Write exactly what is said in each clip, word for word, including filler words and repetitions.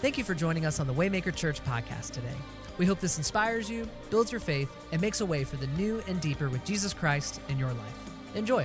Thank you for joining us on the Waymaker Church podcast today. We hope this inspires you, builds your faith, and makes a way for the new and deeper with Jesus Christ in your life. Enjoy.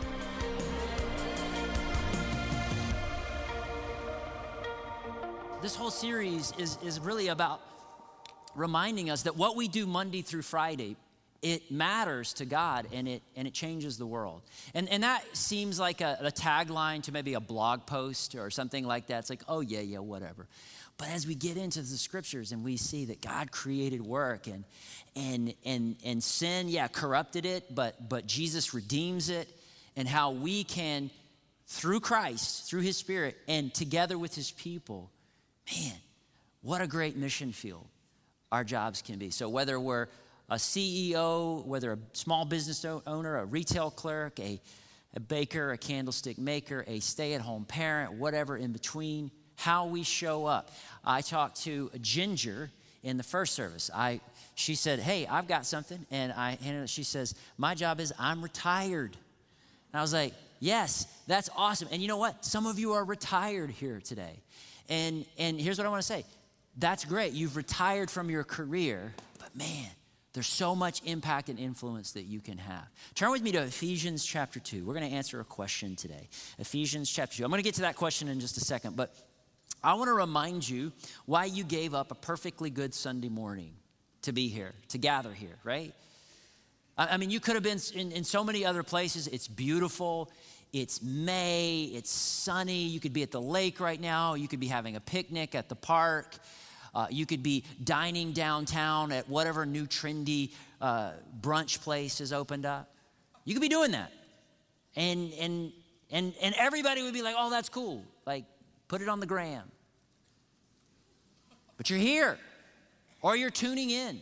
This whole series is, is really about reminding us that what we do Monday through Friday, it matters to God and it and it changes the world. And and that seems like a, a tagline to maybe a blog post or something like that. It's like, oh yeah, yeah, whatever. But as we get into the scriptures and we see that God created work and and and and sin, yeah, corrupted it, but but Jesus redeems it, and how we can, through Christ, through his Spirit, and together with his people, man, what a great mission field our jobs can be. So whether we're a C E O, whether a small business owner, a retail clerk, a, a baker, a candlestick maker, a stay-at-home parent, whatever in between, how we show up. I talked to Ginger in the first service. I she said, hey, I've got something. And I handed it, she says, my job is I'm retired. And I was like, yes, that's awesome. And you know what? Some of you are retired here today. And and here's what I want to say. That's great. You've retired from your career, but man, there's so much impact and influence that you can have. Turn with me to Ephesians chapter two. We're going to answer a question today. Ephesians chapter two. I'm going to get to that question in just a second, but I want to remind you why you gave up a perfectly good Sunday morning to be here, to gather here, right? I mean, you could have been in, in so many other places. It's beautiful. It's May. It's sunny. You could be at the lake right now. You could be having a picnic at the park. Uh, you could be dining downtown at whatever new trendy uh, brunch place is opened up. You could be doing that. And, and, and, and everybody would be like, oh, that's cool. Like, put it on the gram. But you're here, or you're tuning in.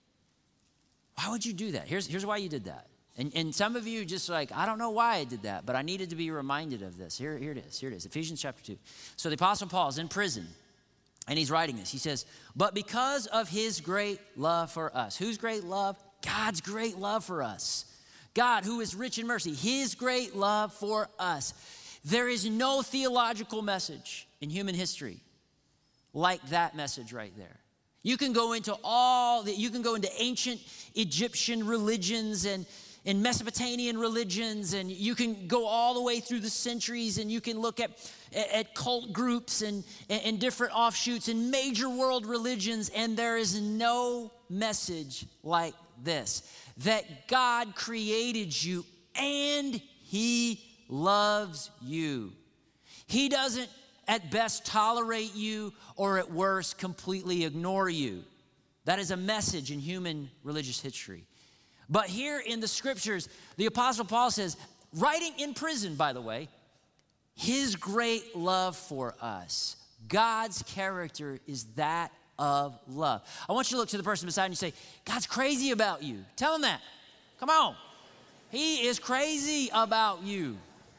Why would you do that? Here's, here's why you did that. And, and some of you just like, I don't know why I did that, but I needed to be reminded of this. Here, here it is. Here it is. Ephesians chapter two. So the Apostle Paul is in prison, and he's writing this. He says, but because of his great love for us. Whose great love? God's great love for us. God, who is rich in mercy, his great love for us. There is no theological message in human history like that message right there. You can go into all that, you can go into ancient Egyptian religions and, and Mesopotamian religions, and you can go all the way through the centuries, and you can look at, at cult groups and, and different offshoots and major world religions, and there is no message like this, that God created you and he loves you. He doesn't at best tolerate you, or at worst completely ignore you. That is a message in human religious history. But here in the scriptures, the Apostle Paul says, writing in prison, by the way, his great love for us. God's character is that of love. I want you to look to the person beside you and say, God's crazy about you. Tell him that. Come on. He is crazy about you.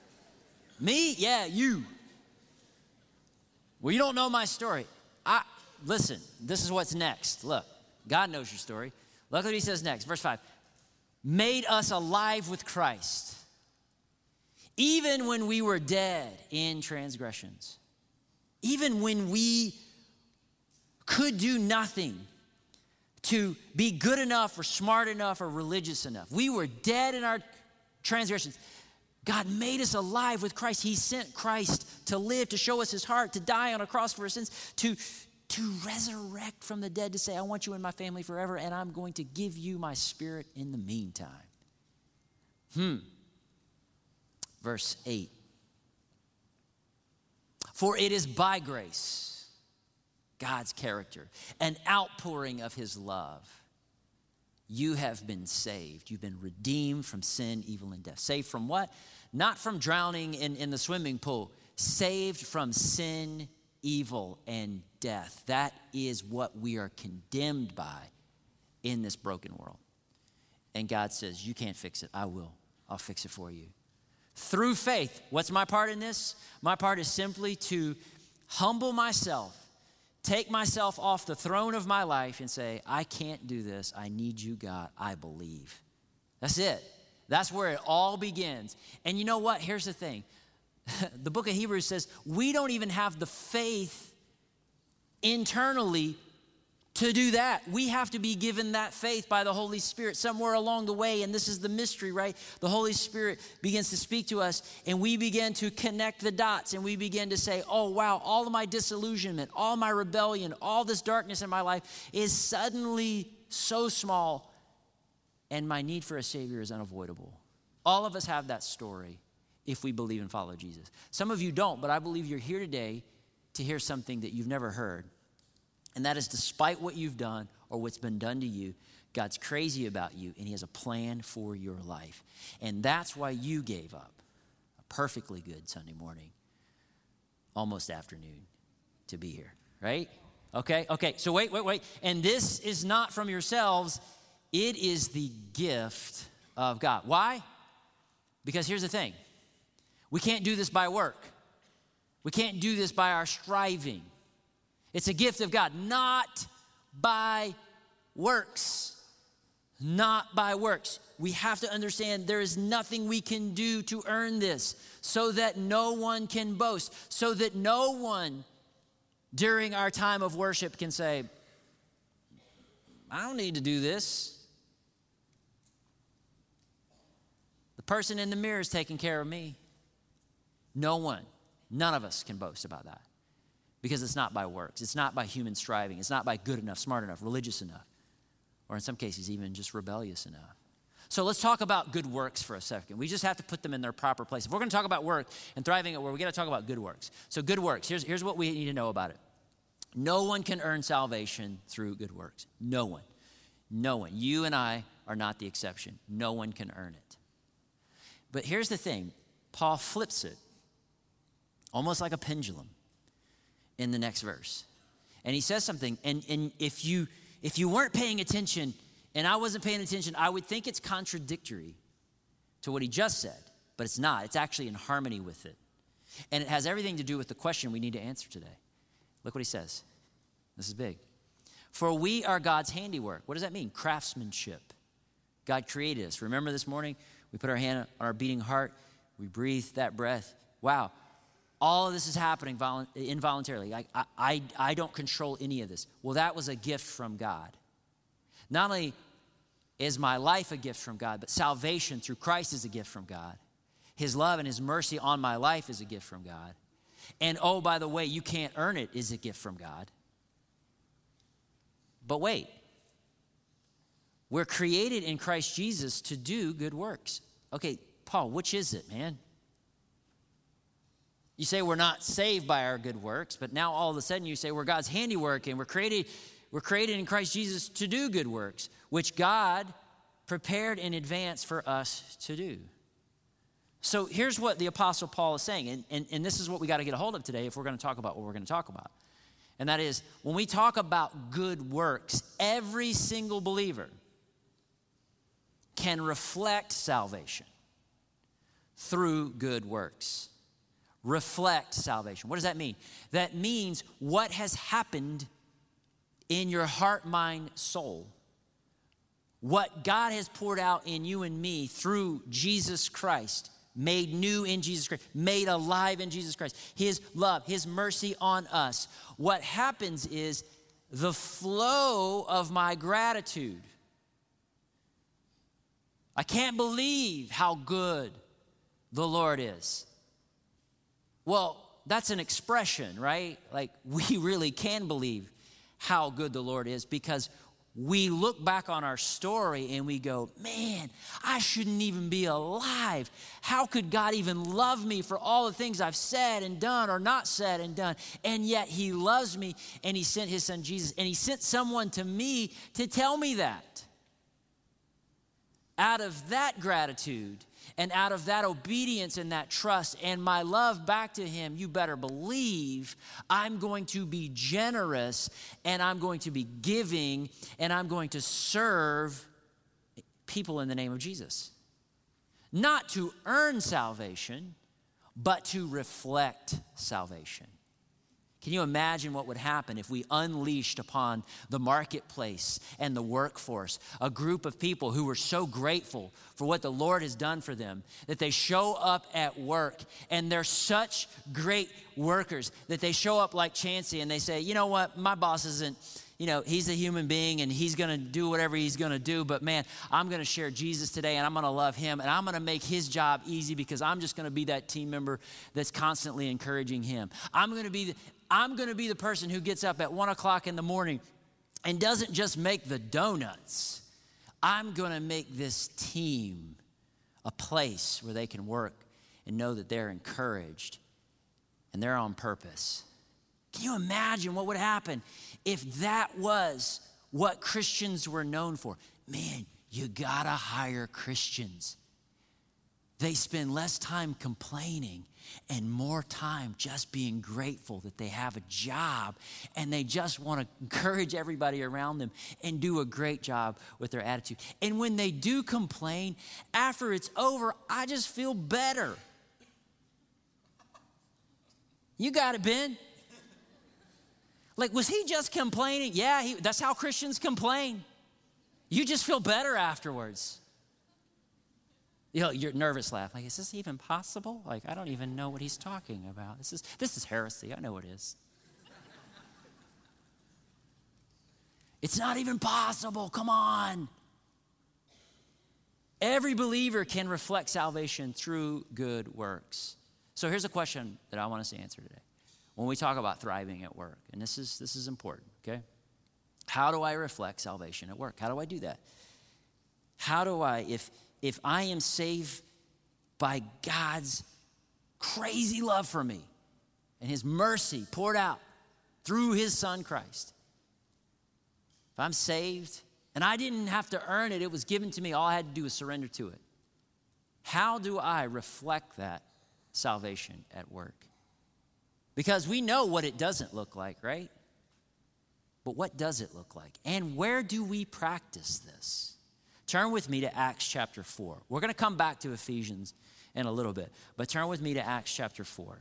Me? Yeah, you. Well, you don't know my story. I listen, this is what's next. Look, God knows your story. Look what he says next, verse five. Made us alive with Christ, even when we were dead in transgressions. Even when we could do nothing to be good enough or smart enough or religious enough. We were dead in our transgressions. God made us alive with Christ. He sent Christ to live, to show us his heart, to die on a cross for our sins, to, to resurrect from the dead, to say, I want you in my family forever, and I'm going to give you my spirit in the meantime. Hmm. Verse eight. For it is by grace, God's character, an outpouring of his love. You have been saved. You've been redeemed from sin, evil, and death. Saved from what? Not from drowning in, in the swimming pool. Saved from sin, evil, and death. That is what we are condemned by in this broken world. And God says, you can't fix it. I will. I'll fix it for you. Through faith. What's my part in this? My part is simply to humble myself, take myself off the throne of my life and say, I can't do this. I need you, God. I believe. That's it. That's where it all begins. And you know what? Here's the thing. The book of Hebrews says we don't even have the faith internally to do that. We have to be given that faith by the Holy Spirit somewhere along the way, and this is the mystery, right? The Holy Spirit begins to speak to us, and we begin to connect the dots, and we begin to say, oh, wow, all of my disillusionment, all my rebellion, all this darkness in my life is suddenly so small, and my need for a Savior is unavoidable. All of us have that story if we believe and follow Jesus. Some of you don't, but I believe you're here today to hear something that you've never heard. And that is, despite what you've done or what's been done to you, God's crazy about you, and he has a plan for your life. And that's why you gave up a perfectly good Sunday morning, almost afternoon, to be here, right? Okay, okay, so wait, wait, wait. And this is not from yourselves. It is the gift of God. Why? Because here's the thing. We can't do this by work. We can't do this by our striving. It's a gift of God, not by works. Not by works. We have to understand there is nothing we can do to earn this, so that no one can boast, so that no one during our time of worship can say, I don't need to do this. The person in the mirror is taking care of me. No one, none of us can boast about that. Because it's not by works. It's not by human striving. It's not by good enough, smart enough, religious enough, or in some cases even just rebellious enough. So let's talk about good works for a second. We just have to put them in their proper place. If we're going to talk about work and thriving at work, we got to talk about good works. So good works, here's, here's what we need to know about it. No one can earn salvation through good works. No one. No one. You and I are not the exception. No one can earn it. But here's the thing. Paul flips it, almost like a pendulum, in the next verse. And he says something, and, and if you if you weren't paying attention, and I wasn't paying attention, I would think it's contradictory to what he just said, but it's not. It's actually in harmony with it. And it has everything to do with the question we need to answer today. Look what he says. This is big. For we are God's handiwork. What does that mean? Craftsmanship. God created us. Remember this morning, we put our hand on our beating heart, we breathed that breath. Wow. All of this is happening volu- involuntarily. I, I, I don't control any of this. Well, that was a gift from God. Not only is my life a gift from God, but salvation through Christ is a gift from God. His love and his mercy on my life is a gift from God. And oh, by the way, you can't earn it is a gift from God. But wait. We're created in Christ Jesus to do good works. Okay, Paul, which is it, man? You say we're not saved by our good works, but now all of a sudden you say we're God's handiwork and we're created, we're created in Christ Jesus to do good works, which God prepared in advance for us to do. So here's what the Apostle Paul is saying, and, and, and this is what we got to get a hold of today if we're going to talk about what we're going to talk about. And that is, when we talk about good works, every single believer can reflect salvation through good works. Reflect salvation. What does that mean? That means what has happened in your heart, mind, soul. What God has poured out in you and me through Jesus Christ, made new in Jesus Christ, made alive in Jesus Christ. His love, his mercy on us. What happens is the flow of my gratitude. I can't believe how good the Lord is. Well, that's an expression, right? Like, we really can believe how good the Lord is because we look back on our story and we go, man, I shouldn't even be alive. How could God even love me for all the things I've said and done or not said and done? And yet he loves me, and he sent his son Jesus, and he sent someone to me to tell me that. Out of that gratitude, and out of that obedience and that trust and my love back to him, you better believe I'm going to be generous, and I'm going to be giving, and I'm going to serve people in the name of Jesus. Not to earn salvation, but to reflect salvation. Can you imagine what would happen if we unleashed upon the marketplace and the workforce a group of people who were so grateful for what the Lord has done for them that they show up at work and they're such great workers that they show up like Chancey and they say, you know what, my boss isn't, you know, he's a human being and he's going to do whatever he's going to do. But man, I'm going to share Jesus today and I'm going to love him and I'm going to make his job easy because I'm just going to be that team member that's constantly encouraging him. I'm going to be the, I'm going to be the person who gets up at one o'clock in the morning and doesn't just make the donuts. I'm going to make this team a place where they can work and know that they're encouraged and they're on purpose. Can you imagine what would happen if that was what Christians were known for? Man, you gotta hire Christians. They spend less time complaining and more time just being grateful that they have a job, and they just want to encourage everybody around them and do a great job with their attitude. And when they do complain, after it's over, I just feel better. You got it, Ben? Like, was he just complaining? Yeah, he, that's how Christians complain. You just feel better afterwards. You know, you're nervous laugh. Like, is this even possible? Like, I don't even know what he's talking about. This is this is heresy. I know it is. It's not even possible. Come on. Every believer can reflect salvation through good works. So here's a question that I want us to answer today. When we talk about thriving at work, and this is this is important, okay? How do I reflect salvation at work? How do I do that? How do I, if if I am saved by God's crazy love for me and his mercy poured out through his son Christ, if I'm saved and I didn't have to earn it, it was given to me, all I had to do was surrender to it. How do I reflect that salvation at work? Because we know what it doesn't look like, right? But what does it look like? And where do we practice this? Turn with me to Acts chapter four. We're going to come back to Ephesians in a little bit, but turn with me to Acts chapter four.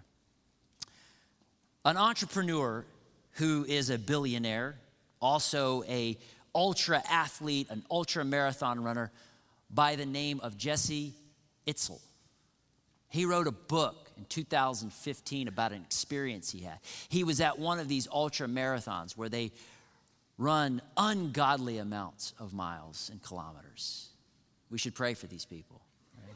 An entrepreneur who is a billionaire, also a ultra athlete, an ultra marathon runner by the name of Jesse Itzler. He wrote a book in two thousand fifteen about an experience he had. He was at one of these ultra marathons where they run ungodly amounts of miles and kilometers. We should pray for these people. Right?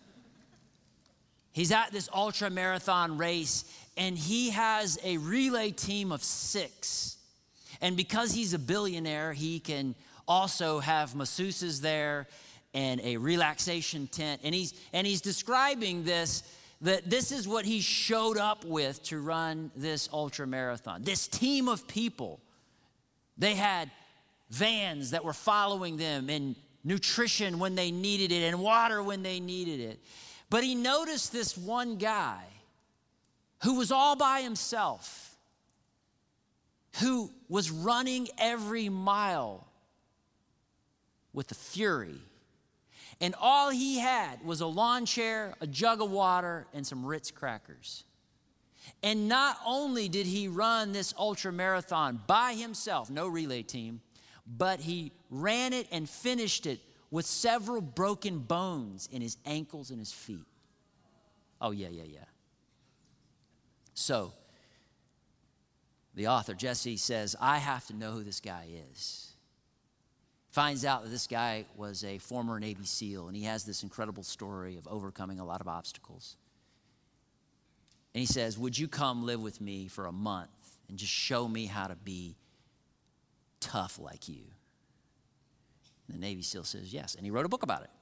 He's at this ultra marathon race and he has a relay team of six. And because he's a billionaire, he can also have masseuses there and a relaxation tent. And he's and he's describing this, that this is what he showed up with to run this ultra marathon. This team of people. They had vans that were following them and nutrition when they needed it and water when they needed it. But he noticed this one guy who was all by himself, who was running every mile with a fury. And all he had was a lawn chair, a jug of water, and some Ritz crackers. And not only did he run this ultra marathon by himself, no relay team, but he ran it and finished it with several broken bones in his ankles and his feet. Oh, yeah, yeah, yeah. So, the author, Jesse, says, I have to know who this guy is. Finds out that this guy was a former Navy SEAL, and he has this incredible story of overcoming a lot of obstacles. And he says, would you come live with me for a month and just show me how to be tough like you? And the Navy SEAL says, yes. And he wrote a book about it.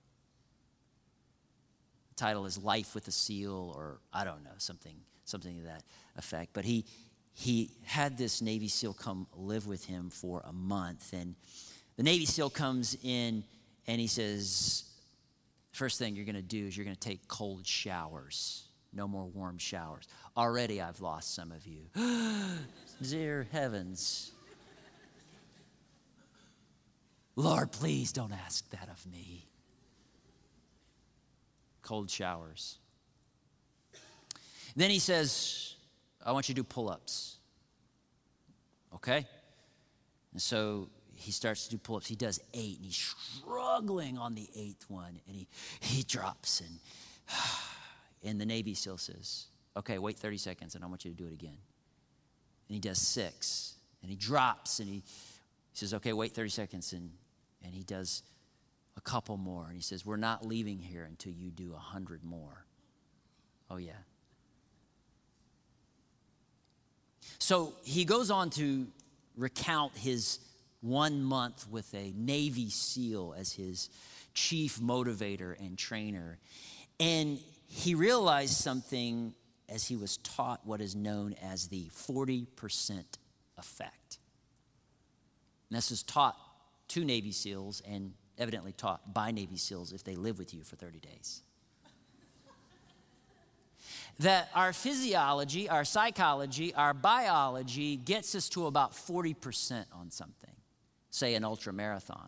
The title is Life with a SEAL, or I don't know, something something to that effect. But he he had this Navy SEAL come live with him for a month. And the Navy SEAL comes in and he says, first thing you're going to do is you're going to take cold showers. No more warm showers. Already I've lost some of you. Dear heavens. Lord, please don't ask that of me. Cold showers. Then he says, I want you to do pull-ups. Okay? And so he starts to do pull-ups. He does eight, and he's struggling on the eighth one, and he, he drops, and, and the Navy SEAL says, okay, wait thirty seconds, and I want you to do it again. And he does six, and he drops, and he, he says, okay, wait thirty seconds, and, and he does a couple more, and he says, we're not leaving here until you do a hundred more. Oh, yeah. So he goes on to recount his one month with a Navy SEAL as his chief motivator and trainer. And he realized something as he was taught what is known as the forty percent effect. And this is taught to Navy SEALs and evidently taught by Navy SEALs if they live with you for thirty days. That our physiology, our psychology, our biology gets us to about forty percent on something, say an ultra marathon.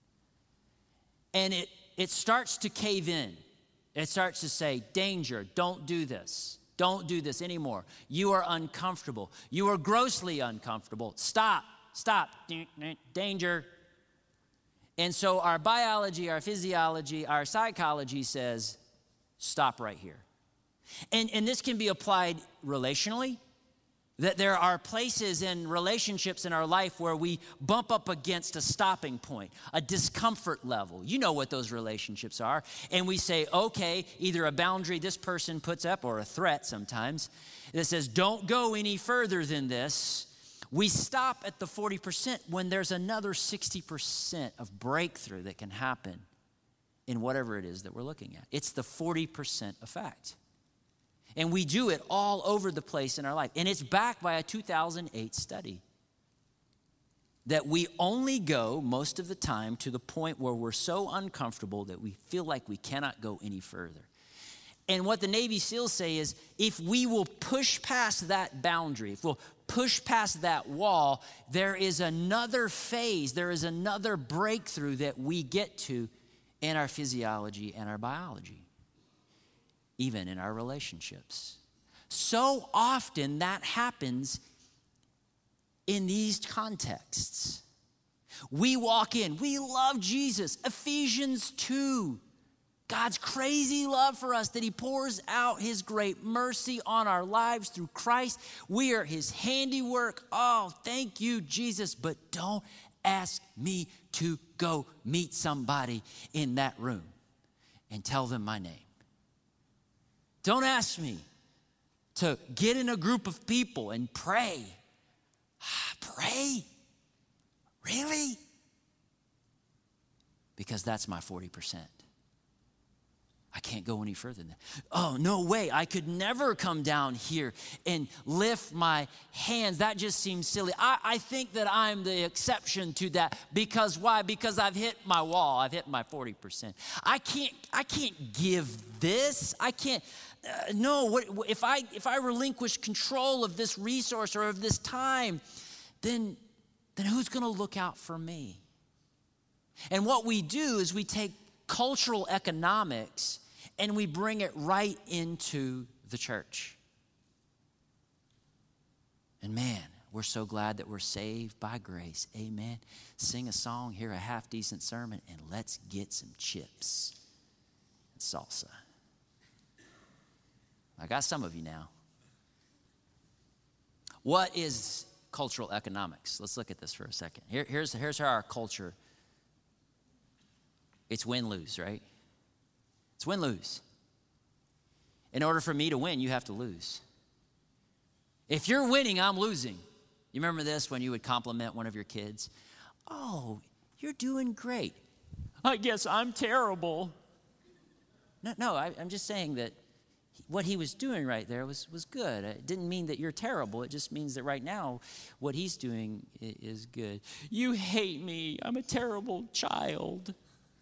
And it, it starts to cave in. It starts to say, danger, don't do this. Don't do this anymore. You are uncomfortable. You are grossly uncomfortable. Stop, stop, danger. And so our biology, our physiology, our psychology says, stop right here. And, and this can be applied relationally, that there are places in relationships in our life where we bump up against a stopping point, a discomfort level. You know what those relationships are. And we say, okay, either a boundary this person puts up or a threat sometimes that says, don't go any further than this. We stop at the forty percent when there's another sixty percent of breakthrough that can happen in whatever it is that we're looking at. It's the forty percent effect. And we do it all over the place in our life. And it's backed by a two thousand eight study that we only go most of the time to the point where we're so uncomfortable that we feel like we cannot go any further. And what the Navy SEALs say is if we will push past that boundary, if we'll push past that wall, there is another phase, there is another breakthrough that we get to in our physiology and our biology, even in our relationships. So often that happens in these contexts. We walk in, we love Jesus. Ephesians two, God's crazy love for us that he pours out his great mercy on our lives through Christ. We are his handiwork. Oh, thank you, Jesus. But don't ask me to go meet somebody in that room and tell them my name. Don't ask me to get in a group of people and pray. Pray? Really? Because that's my forty percent. I can't go any further than that. Oh, no way. I could never come down here and lift my hands. That just seems silly. I, I think that I'm the exception to that. Because why? Because I've hit my wall. I've hit my forty percent. I can't, I can't give this. I can't. Uh, no, what, if I if I relinquish control of this resource or of this time, then, then who's going to look out for me? And what we do is we take cultural economics and we bring it right into the church. And man, we're so glad that we're saved by grace. Amen. Sing a song, hear a half-decent sermon, and let's get some chips and salsa. I got some of you now. What is cultural economics? Let's look at this for a second. Here, here's, here's how our culture, it's win-lose, right? It's win-lose. In order for me to win, you have to lose. If you're winning, I'm losing. You remember this when you would compliment one of your kids? Oh, you're doing great. I guess I'm terrible. No, no, I, I'm just saying that what he was doing right there was, was good. It didn't mean that you're terrible. It just means that right now what he's doing is good. You hate me. I'm a terrible child.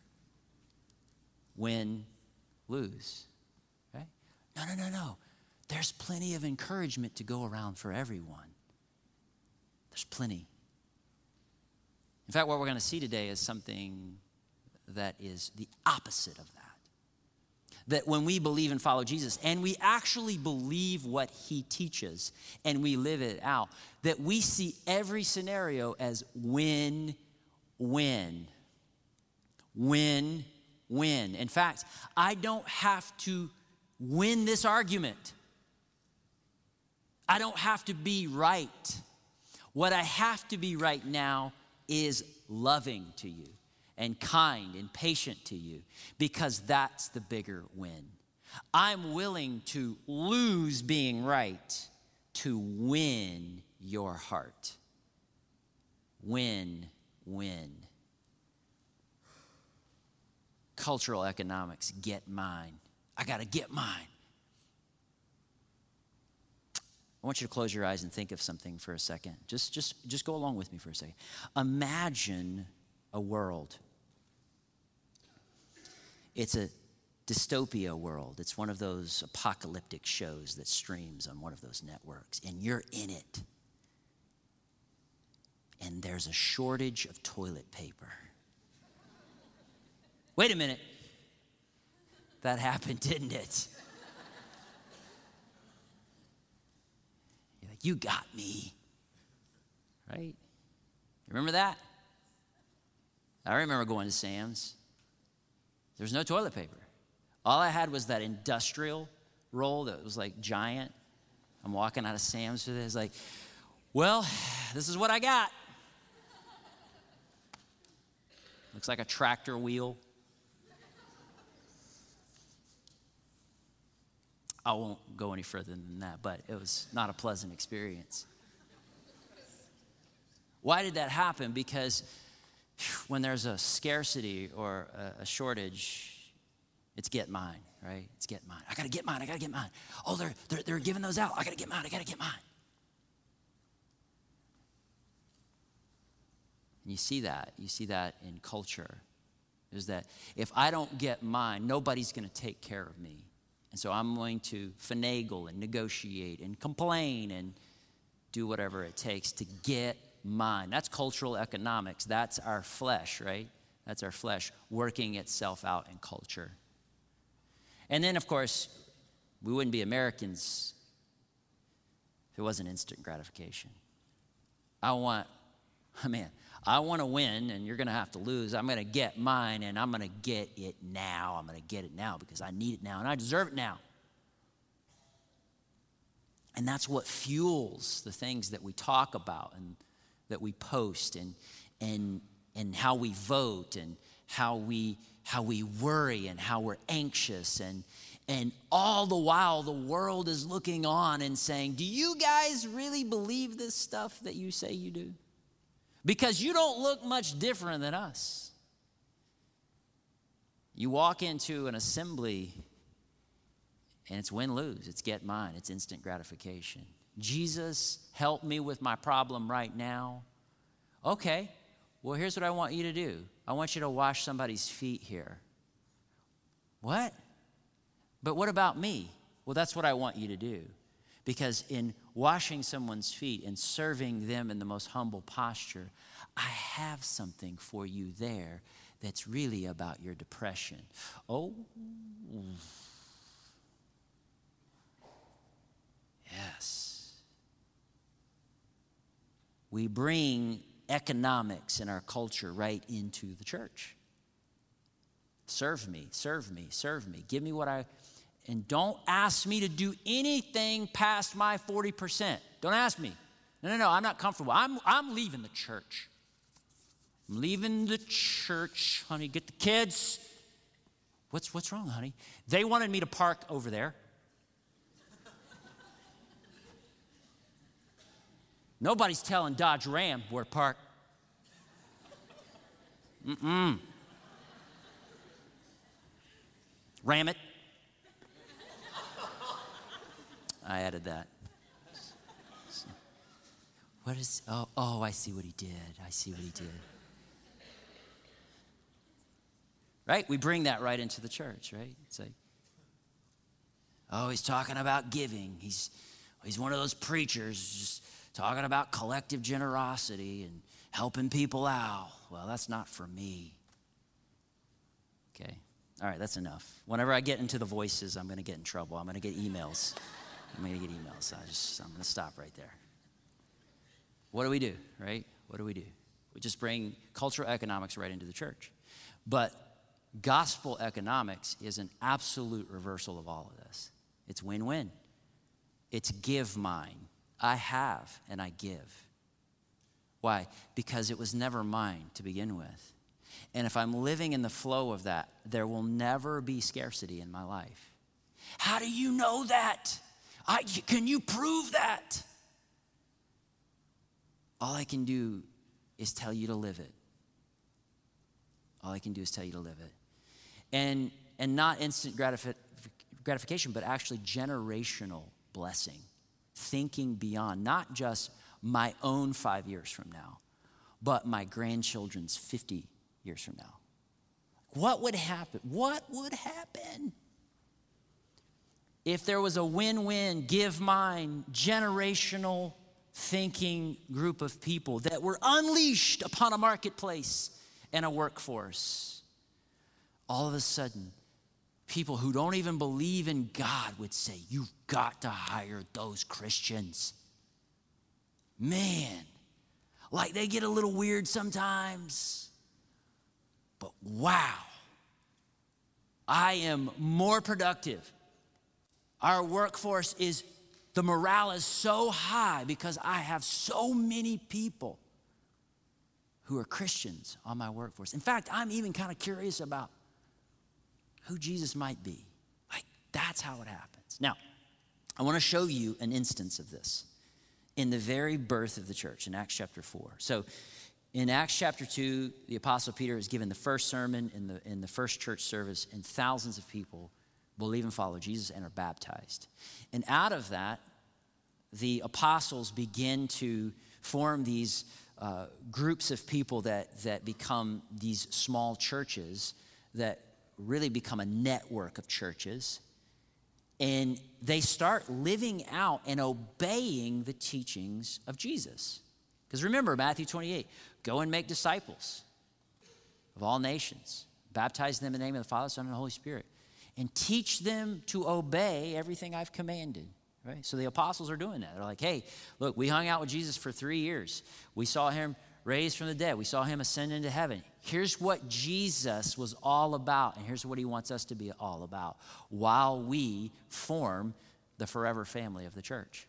Win, lose. Right? No, no, no, no. There's plenty of encouragement to go around for everyone. There's plenty. In fact, what we're going to see today is something that is the opposite of that. that when we believe and follow Jesus, and we actually believe what he teaches, and we live it out, that we see every scenario as win, win, win, win. In fact, I don't have to win this argument. I don't have to be right. What I have to be right now is loving to you and kind and patient to you, because that's the bigger win. I'm willing to lose being right to win your heart. Win, win. Cultural economics, get mine. I got to get mine. I want you to close your eyes and think of something for a second. Just, just, just go along with me for a second. Imagine a world. It's a dystopia world. It's one of those apocalyptic shows that streams on one of those networks, and you're in it. And there's a shortage of toilet paper. Wait a minute. That happened, didn't it? You're like, you got me. Right? Remember that? I remember going to Sam's. There's no toilet paper. All I had was that industrial roll that was like giant. I'm walking out of Sam's with it. It's like, well, this is what I got. Looks like a tractor wheel. I won't go any further than that, but it was not a pleasant experience. Why did that happen? Because when there's a scarcity or a, a shortage, it's get mine, right? It's get mine. I got to get mine. I got to get mine. Oh, they're, they're, they're giving those out. I got to get mine. I got to get mine. And you see that. You see that in culture. Is that if I don't get mine, nobody's going to take care of me. And so I'm going to finagle and negotiate and complain and do whatever it takes to get mine. That's cultural economics. That's our flesh, right? That's our flesh working itself out in culture. And then, of course, we wouldn't be Americans if it wasn't instant gratification. I want, man, I want to win, and you're going to have to lose. I'm going to get mine, and I'm going to get it now. I'm going to get it now because I need it now, and I deserve it now. And that's what fuels the things that we talk about and that we post, and and and how we vote, and how we how we worry, and how we're anxious, and and all the while the world is looking on and saying, "Do you guys really believe this stuff that you say you do? Because you don't look much different than us." You walk into an assembly and it's win-lose. It's get mine. It's instant gratification. Jesus, help me with my problem right now. Okay, well, here's what I want you to do. I want you to wash somebody's feet here. What? But what about me? Well, that's what I want you to do. Because in washing someone's feet and serving them in the most humble posture, I have something for you there that's really about your depression. Oh, yes. We bring economics in our culture right into the church. Serve me, serve me, serve me. Give me what I... And don't ask me to do anything past my forty percent. Don't ask me. No, no, no, I'm not comfortable. I'm, I'm leaving the church. I'm leaving the church. Honey, get the kids. What's, what's wrong, honey? They wanted me to park over there. Nobody's telling Dodge Ram where to park. Mm-mm. Ram it. I added that. What is, oh, oh, I see what he did. I see what he did. Right? We bring that right into the church, right? It's like, oh, he's talking about giving. He's, he's one of those preachers just talking about collective generosity and helping people out. Well, that's not for me. Okay? All right, that's enough. Whenever I get into the voices, I'm going to get in trouble. I'm going to get emails. I'm going to get emails. I just, I'm going to stop right there. What do we do, right? What do we do? We just bring cultural economics right into the church. But gospel economics is an absolute reversal of all of this. It's win-win. It's give mine. I have and I give. Why? Because it was never mine to begin with. And if I'm living in the flow of that, there will never be scarcity in my life. How do you know that? I, can you prove that? All I can do is tell you to live it. All I can do is tell you to live it. And, and not instant gratifi- gratification, but actually generational blessing. Thinking beyond, not just my own five years from now, but my grandchildren's fifty years from now. What would happen? What would happen if there was a win-win, give mine, generational thinking group of people that were unleashed upon a marketplace and a workforce? All of a sudden, people who don't even believe in God would say, you've got to hire those Christians. Man, like they get a little weird sometimes, but wow, I am more productive. Our workforce is, the morale is so high because I have so many people who are Christians on my workforce. In fact, I'm even kind of curious about who Jesus might be. Like, that's how it happens. Now, I want to show you an instance of this in the very birth of the church in Acts chapter four. So in Acts chapter two, the Apostle Peter is given the first sermon in the, in the first church service, and thousands of people believe and follow Jesus and are baptized. And out of that, the apostles begin to form these uh, groups of people that, that become these small churches that really become a network of churches. And they start living out and obeying the teachings of Jesus. Because remember, Matthew twenty-eight, go and make disciples of all nations, baptize them in the name of the Father, Son, and the Holy Spirit, and teach them to obey everything I've commanded. Right? So the apostles are doing that. They're like, hey, look, we hung out with Jesus for three years. We saw him raised from the dead. We saw him ascend into heaven. Here's what Jesus was all about, and here's what he wants us to be all about while we form the forever family of the church.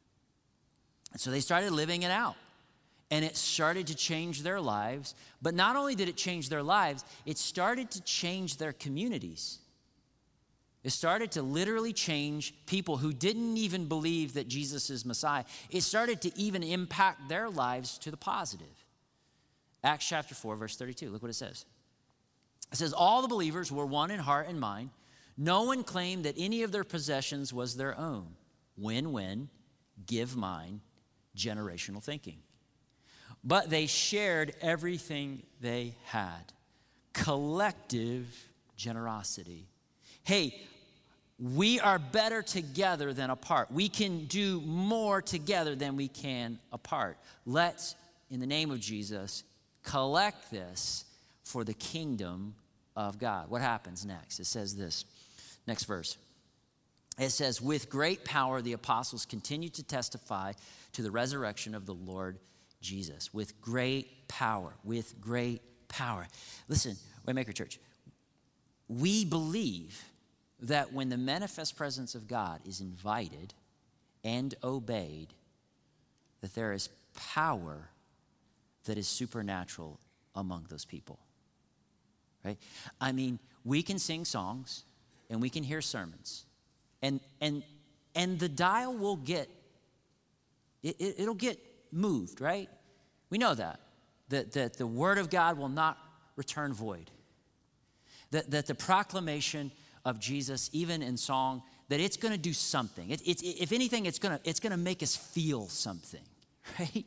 And so they started living it out, and it started to change their lives. But not only did it change their lives, it started to change their communities. It started to literally change people who didn't even believe that Jesus is Messiah. It started to even impact their lives to the positive. Acts chapter four, verse thirty-two, look what it says. It says, all the believers were one in heart and mind. No one claimed that any of their possessions was their own. Win-win, give mine, generational thinking. But they shared everything they had. Collective generosity. Hey, we are better together than apart. We can do more together than we can apart. Let's, in the name of Jesus, collect this for the kingdom of God. What happens next? It says this, next verse. It says, with great power, the apostles continued to testify to the resurrection of the Lord Jesus. With great power, with great power. Listen, Waymaker Church, we believe that when the manifest presence of God is invited and obeyed, that there is power that is supernatural among those people, right? I mean, we can sing songs and we can hear sermons, and and and the dial will get, it, it, it'll get moved, right? We know that, that, that the word of God will not return void, that, that the proclamation of Jesus, even in song, that it's going to do something. It, it's, if anything, it's going to it's going to make us feel something, right?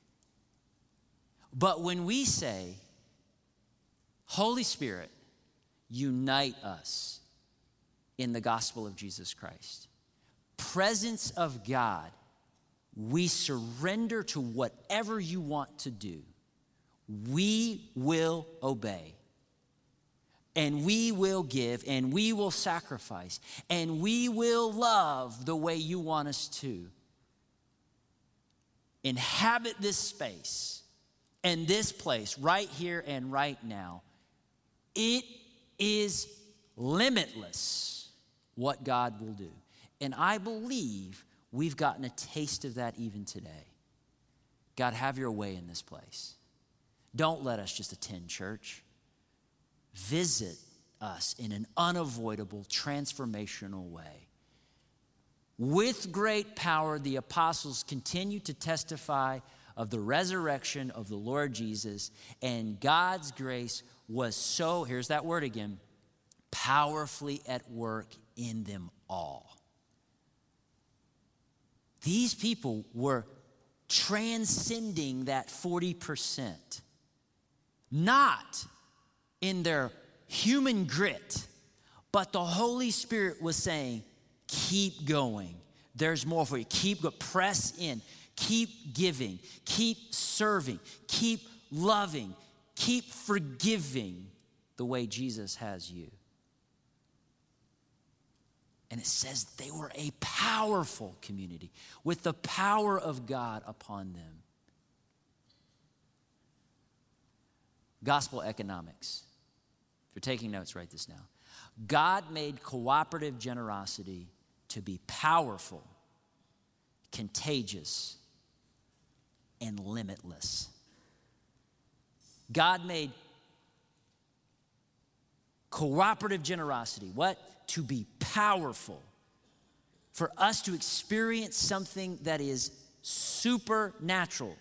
But when we say, Holy Spirit, unite us in the gospel of Jesus Christ, presence of God, we surrender to whatever you want to do. We will obey. and we will give, and we will sacrifice, and we will love the way you want us to. Inhabit this space and this place right here and right now. It is limitless what God will do. And I believe we've gotten a taste of that even today. God, have your way in this place. Don't let us just attend church. Visit us in an unavoidable, transformational way. With great power, the apostles continue to testify of the resurrection of the Lord Jesus, and God's grace was so, here's that word again, powerfully at work in them all. These people were transcending that forty percent, not in their human grit, but the Holy Spirit was saying, keep going. There's more for you. Keep go, press in. Keep giving. Keep serving. Keep loving. Keep forgiving the way Jesus has you. And it says they were a powerful community with the power of God upon them. Gospel economics. If you're taking notes, write this down. God made cooperative generosity to be powerful, contagious, and limitless. God made cooperative generosity, what? To be powerful. For us to experience something that is supernatural,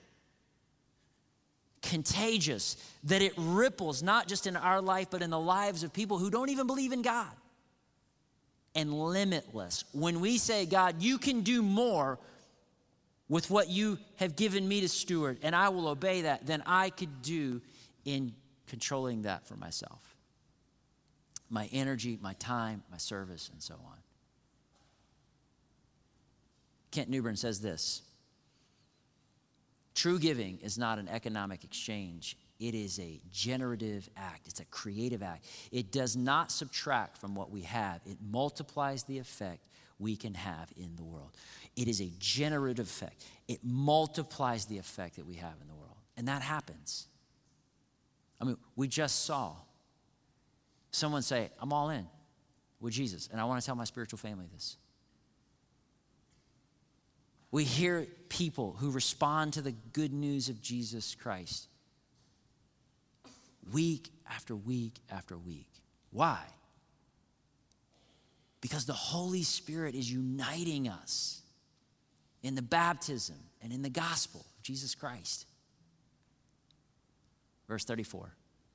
contagious, that it ripples not just in our life, but in the lives of people who don't even believe in God. And limitless. When we say, God, you can do more with what you have given me to steward, and I will obey that, than I could do in controlling that for myself. My energy, my time, my service, and so on. Kent Newburn says this: true giving is not an economic exchange. It is a generative act. It's a creative act. It does not subtract from what we have. It multiplies the effect we can have in the world. It is a generative effect. It multiplies the effect that we have in the world. And that happens. I mean, we just saw someone say, I'm all in with Jesus, and I want to tell my spiritual family this. We hear people who respond to the good news of Jesus Christ week after week after week. Why? Because the Holy Spirit is uniting us in the baptism and in the gospel of Jesus Christ. Verse thirty-four.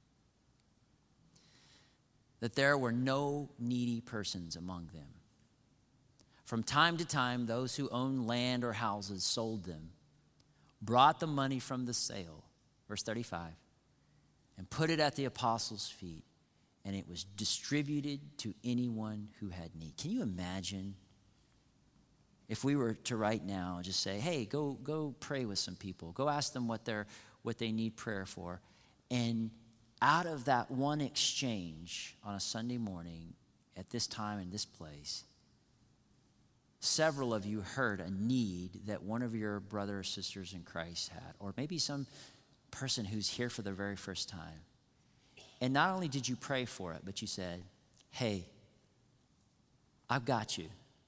That there were no needy persons among them. From time to time, those who owned land or houses sold them, brought the money from the sale, verse thirty-five, and put it at the apostles' feet, and it was distributed to anyone who had need. Can you imagine if we were to right now just say, hey, go go pray with some people. Go ask them what they're what they need prayer for. And out of that one exchange on a Sunday morning at this time in this place, several of you heard a need that one of your brothers or sisters in Christ had, or maybe some person who's here for the very first time. And not only did you pray for it, but you said, hey, I've got you.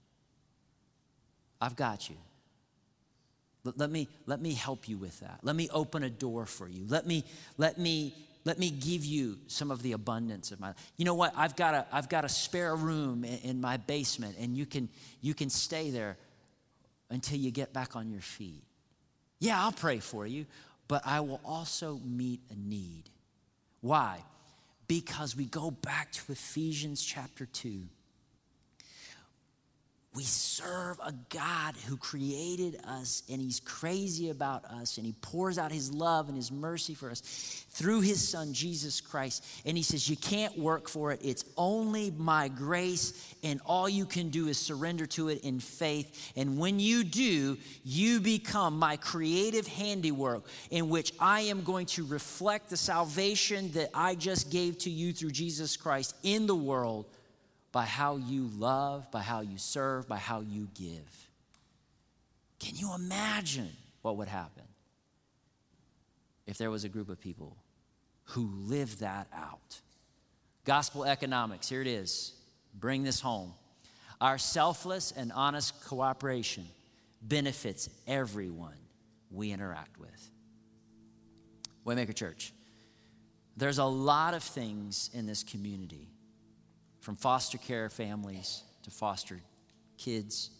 I've got you. Let, let me let me help you with that. Let me open a door for you. Let me let me let me give you some of the abundance of my life. You know what? I've got a I've got a spare room in, in my basement, and you can you can stay there until you get back on your feet. Yeah, I'll pray for you, but I will also meet a need. Why? Because we go back to Ephesians chapter two. We serve a God who created us, and he's crazy about us, and he pours out his love and his mercy for us through his son, Jesus Christ. And he says, you can't work for it. It's only my grace, and all you can do is surrender to it in faith. And when you do, you become my creative handiwork in which I am going to reflect the salvation that I just gave to you through Jesus Christ in the world, by how you love, by how you serve, by how you give. Can you imagine what would happen if there was a group of people who lived that out? Gospel economics, here it is. Bring this home. Our selfless and honest cooperation benefits everyone we interact with. Waymaker Church, there's a lot of things in this community, from foster care families to foster kids,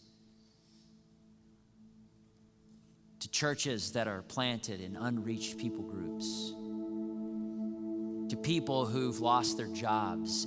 to churches that are planted in unreached people groups, to people who've lost their jobs,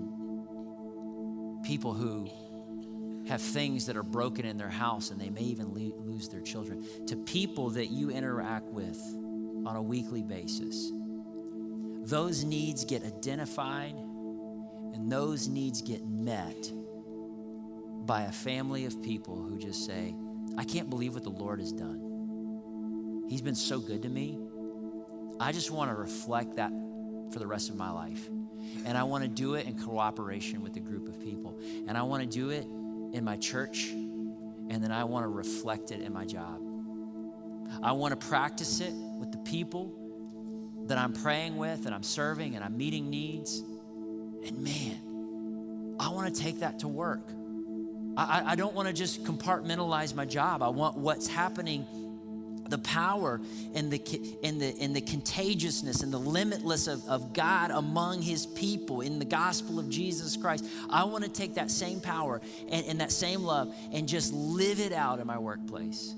and people who have things that are broken in their house and they may even le- lose their children, to people that you interact with on a weekly basis. Those needs get identified, and those needs get met by a family of people who just say, I can't believe what the Lord has done. He's been so good to me. I just want to reflect that for the rest of my life. And I want to do it in cooperation with a group of people. And I want to do it in my church, and then I want to reflect it in my job. I want to practice it with the people that I'm praying with and I'm serving and I'm meeting needs. And man, I want to take that to work. I, I don't want to just compartmentalize my job. I want what's happening, the power and the and the and the contagiousness and the limitless of, of God among his people in the gospel of Jesus Christ. I want to take that same power and, and that same love and just live it out in my workplace.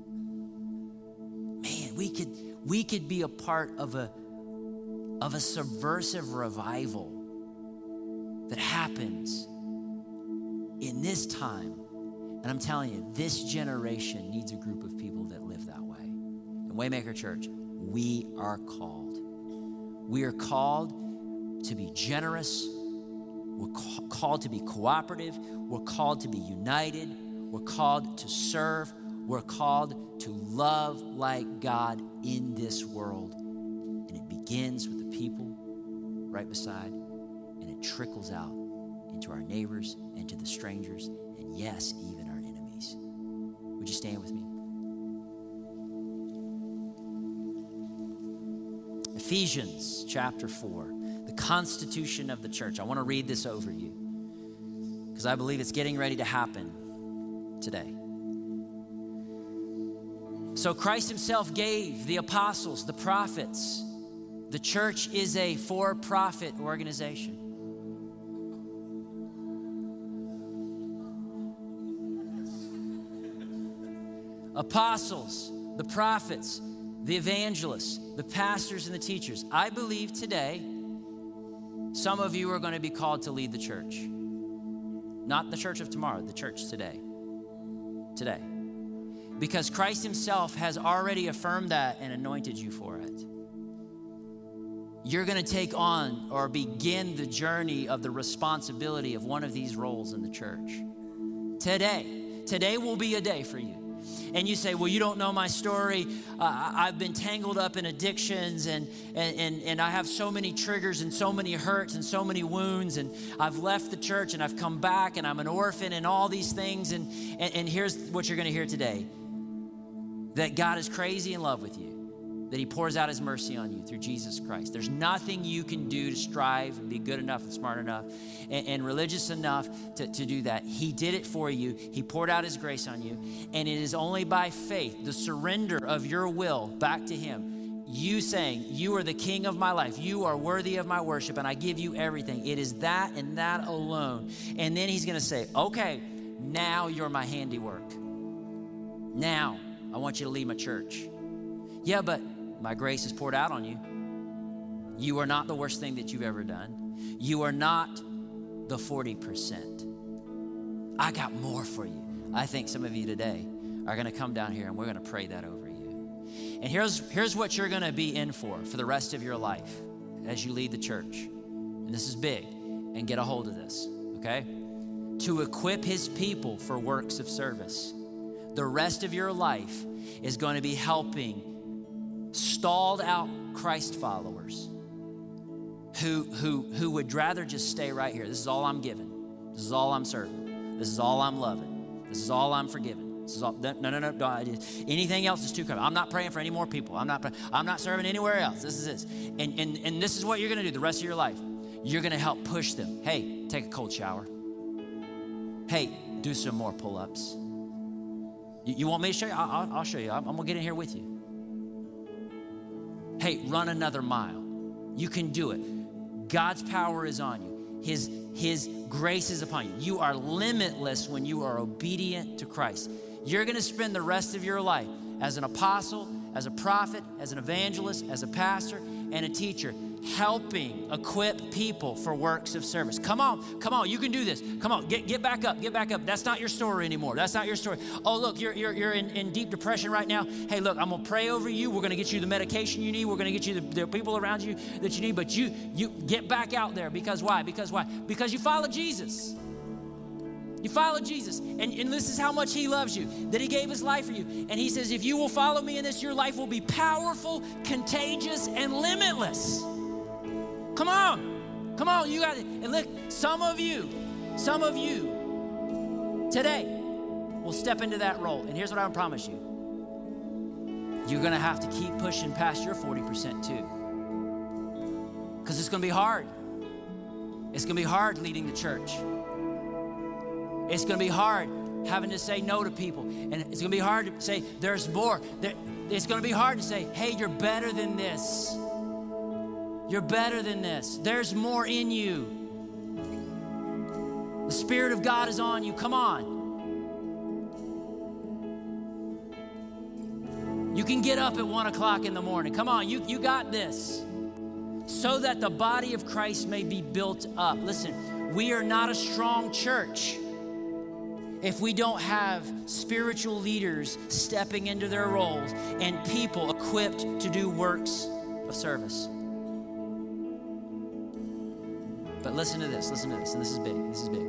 Man, we could we could be a part of a of a subversive revival that happens in this time. And I'm telling you, this generation needs a group of people that live that way. In Waymaker Church, we are called. We are called to be generous. We're ca- called to be cooperative. We're called to be united. We're called to serve. We're called to love like God in this world. And it begins with the people right beside, and it trickles out into our neighbors and to the strangers, and yes, even our enemies. Would you stand with me? Ephesians chapter four, the constitution of the church. I want to read this over you because I believe it's getting ready to happen today. So Christ himself gave the apostles, the prophets. The church is a for-profit organization. Apostles, the prophets, the evangelists, the pastors, and the teachers. I believe today, some of you are going to be called to lead the church. Not the church of tomorrow, the church today. Today. Because Christ himself has already affirmed that and anointed you for it. You're going to take on or begin the journey of the responsibility of one of these roles in the church. Today. Today will be a day for you. And you say, well, you don't know my story. Uh, I've been tangled up in addictions and, and, and, and I have so many triggers and so many hurts and so many wounds. And I've left the church and I've come back and I'm an orphan and all these things. And, and, and here's what you're going to hear today. That God is crazy in love with you. That he pours out his mercy on you through Jesus Christ. There's nothing you can do to strive and be good enough and smart enough and, and religious enough to, to do that. He did it for you. He poured out his grace on you. And it is only by faith, the surrender of your will back to him, you saying, you are the king of my life. You are worthy of my worship and I give you everything. It is that and that alone. And then he's going to say, okay, now you're my handiwork. Now I want you to lead my church. Yeah, but my grace is poured out on you. You are not the worst thing that you've ever done. You are not the forty percent. I got more for you. I think some of you today are going to come down here and we're going to pray that over you. And here's, here's what you're going to be in for for the rest of your life as you lead the church. And this is big, and get a hold of this, okay? To equip his people for works of service. The rest of your life is going to be helping stalled out Christ followers who, who, who would rather just stay right here. This is all I'm giving. This is all I'm serving. This is all I'm loving. This is all I'm forgiving. This is all, no, no, no, no. Anything else is too common. I'm not praying for any more people. I'm not, I'm not serving anywhere else. This is this. And, and, and this is what you're going to do the rest of your life. You're going to help push them. Hey, take a cold shower. Hey, do some more pull-ups. You, you want me to show you? I'll, I'll show you. I'm, I'm going to get in here with you. Hey, run another mile. You can do it. God's power is on you. His, his grace is upon you. You are limitless when you are obedient to Christ. You're going to spend the rest of your life as an apostle, as a prophet, as an evangelist, as a pastor, and a teacher, helping equip people for works of service. Come on, come on, you can do this. Come on, get, get back up, get back up. That's not your story anymore. That's not your story. Oh, look, you're, you're, you're in, in deep depression right now. Hey, look, I'm gonna pray over you. We're gonna get you the medication you need. We're gonna get you the, the people around you that you need, but you, you get back out there. Because why? Because why? Because you follow Jesus. You follow Jesus, and, and this is how much he loves you, that he gave his life for you. And he says, if you will follow me in this, your life will be powerful, contagious, and limitless. Come on, come on, you got it. And look, some of you, some of you today will step into that role. And here's what I promise you. You're gonna have to keep pushing past your forty percent too. Because it's gonna be hard. It's gonna be hard leading the church. It's gonna be hard having to say no to people. And it's gonna be hard to say, there's more. It's gonna be hard to say, hey, you're better than this. You're better than this. There's more in you. The Spirit of God is on you. Come on. You can get up at one o'clock in the morning. Come on, you, you got this. So that the body of Christ may be built up. Listen, we are not a strong church if we don't have spiritual leaders stepping into their roles and people equipped to do works of service. But listen to this, listen to this, and this is big, this is big.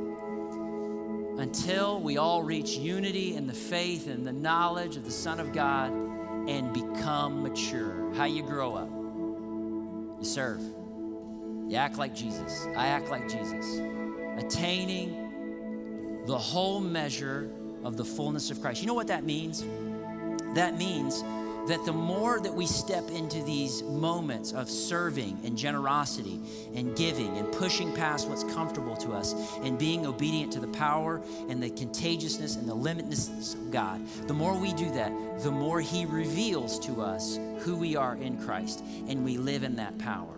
Until we all reach unity in the faith and the knowledge of the Son of God and become mature. How you grow up? You serve. You act like Jesus. I act like Jesus. Attaining the whole measure of the fullness of Christ. You know what that means? That means that the more that we step into these moments of serving and generosity and giving and pushing past what's comfortable to us and being obedient to the power and the contagiousness and the limitlessness of God, the more we do that, the more he reveals to us who we are in Christ, and we live in that power.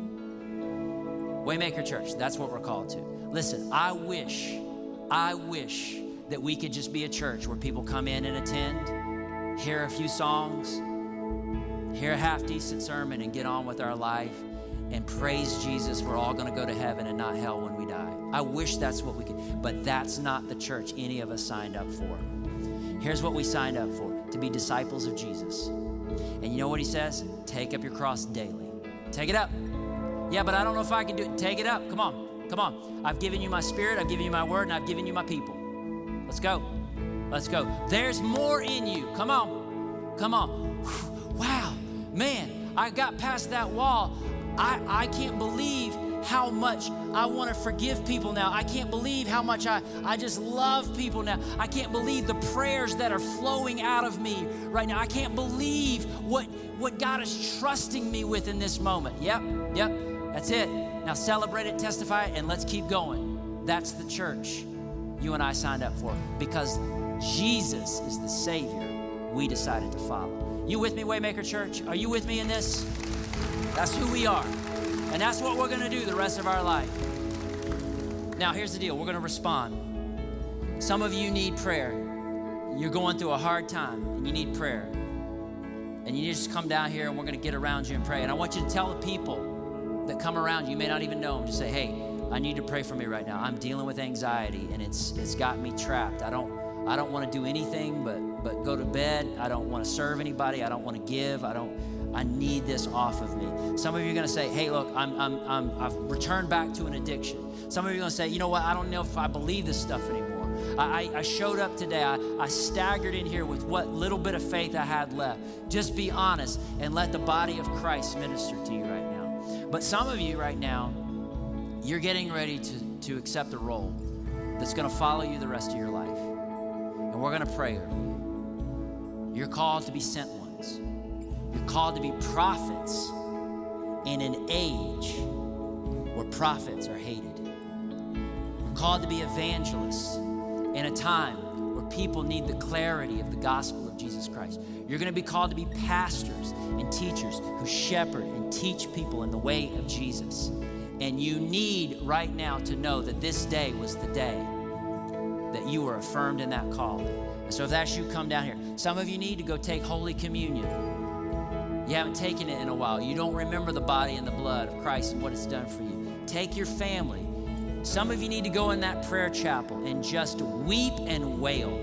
Waymaker Church, that's what we're called to. Listen, I wish, I wish that we could just be a church where people come in and attend, hear a few songs, hear a half-decent sermon, and get on with our life and praise Jesus. We're all going to go to heaven and not hell when we die. I wish that's what we could, but that's not the church any of us signed up for. Here's what we signed up for, to be disciples of Jesus. And you know what he says? Take up your cross daily. Take it up. Yeah, but I don't know if I can do it. Take it up. Come on. Come on. I've given you my spirit. I've given you my word, and I've given you my people. Let's go. Let's go. There's more in you. Come on. Come on. Wow. Man, I got past that wall. I, I can't believe how much I want to forgive people now. I can't believe how much I, I just love people now. I can't believe the prayers that are flowing out of me right now. I can't believe what, what God is trusting me with in this moment. Yep, yep, that's it. Now celebrate it, testify it, and let's keep going. That's the church you and I signed up for, because Jesus is the Savior we decided to follow. You with me, Waymaker Church? Are you with me in this? That's who we are. And that's what we're gonna do the rest of our life. Now, here's the deal. We're gonna respond. Some of you need prayer. You're going through a hard time and you need prayer. And you just come down here and we're gonna get around you and pray. And I want you to tell the people that come around you, you may not even know them, just say, hey, I need to pray for me right now. I'm dealing with anxiety and it's it's got me trapped. I don't I don't want to do anything but but go to bed. I don't want to serve anybody. I don't want to give. I don't I need this off of me. Some of you are going to say, hey, look, I'm, I'm, I'm, I've returned back to an addiction. Some of you are going to say, you know what, I don't know if I believe this stuff anymore. I, I showed up today. I, I staggered in here with what little bit of faith I had left. Just be honest and let the body of Christ minister to you right now. But some of you right now, you're getting ready to, to accept a role that's going to follow you the rest of your life. And we're going to pray. You're called to be sent ones. You're called to be prophets in an age where prophets are hated. You're called to be evangelists in a time where people need the clarity of the gospel of Jesus Christ. You're going to be called to be pastors and teachers who shepherd and teach people in the way of Jesus. And you need right now to know that this day was the day that you were affirmed in that calling. And so if that's you, come down here. Some of you need to go take Holy Communion. You haven't taken it in a while. You don't remember the body and the blood of Christ and what it's done for you. Take your family. Some of you need to go in that prayer chapel and just weep and wail.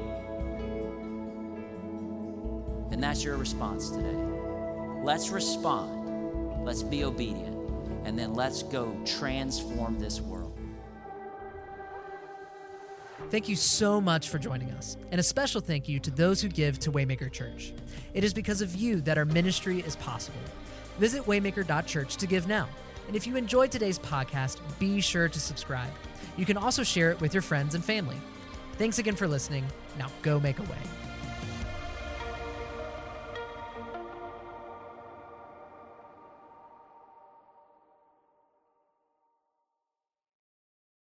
And that's your response today. Let's respond. Let's be obedient. And then let's go transform this world. Thank you so much for joining us, and a special thank you to those who give to Waymaker Church. It is because of you that our ministry is possible. Visit waymaker dot church to give now. And if you enjoyed today's podcast, be sure to subscribe. You can also share it with your friends and family. Thanks again for listening. Now go make a way.